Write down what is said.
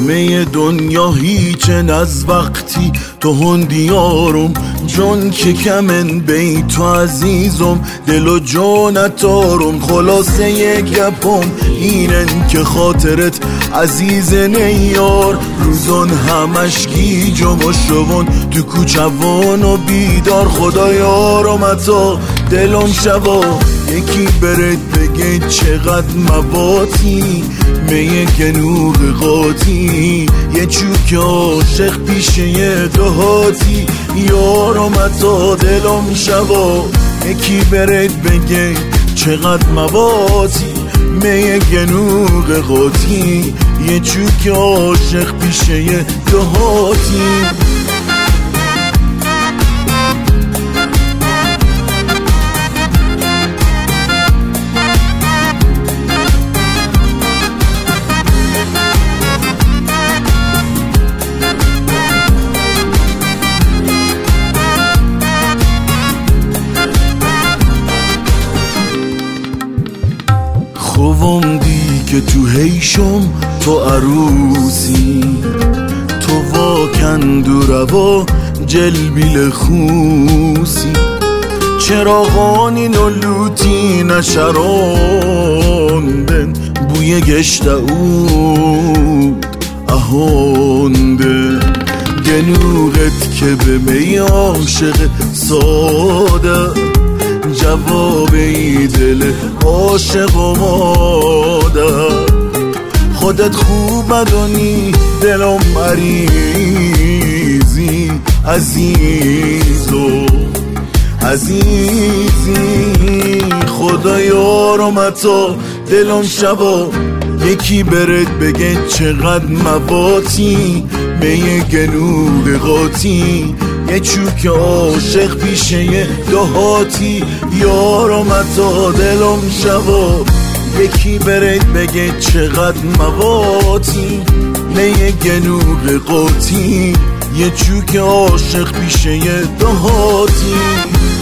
همه دنیا هیچن از وقتی تو هندیارم جون که کمن بی تو عزیزم دل و جونتارم خلاصه یک گپم اینن که خاطرت عزیز نیار روزان همش گیجم و شون تو کوچوان و بیدار خدایارم اتا دلم شبا یکی برد بگه چقدر مواتی میه گنوغ قاطی یه چوک عاشق پیشه یه دهاتی یارم اتا دلم شبا یکی برد بگه چقدر مواتی میه گنوغ قاطی یه چوک عاشق پیشه یه دهاتی خوام دی که تو هیشم تو عروسی تو واکند و روا جلبیل خوسی چراغانی نلوتی نشراندن بوی گشت اود اهانده گنوغت که به می عاشق ساده جواب ای دل عاشق و مادر خودت خوب بدونی دلم مریضی عزیزو عزیزی خدا یارم اتا دلم شبا یکی برد بگه چقدر مواتی میه گنوغ قاطی یه چوک عاشق پیشه یه دهاتی یارم اتا دلم شبا یکی برد بگه چقدر مواتی میه گنوغ قاطی یه چوک عاشق پیشه یه دهاتی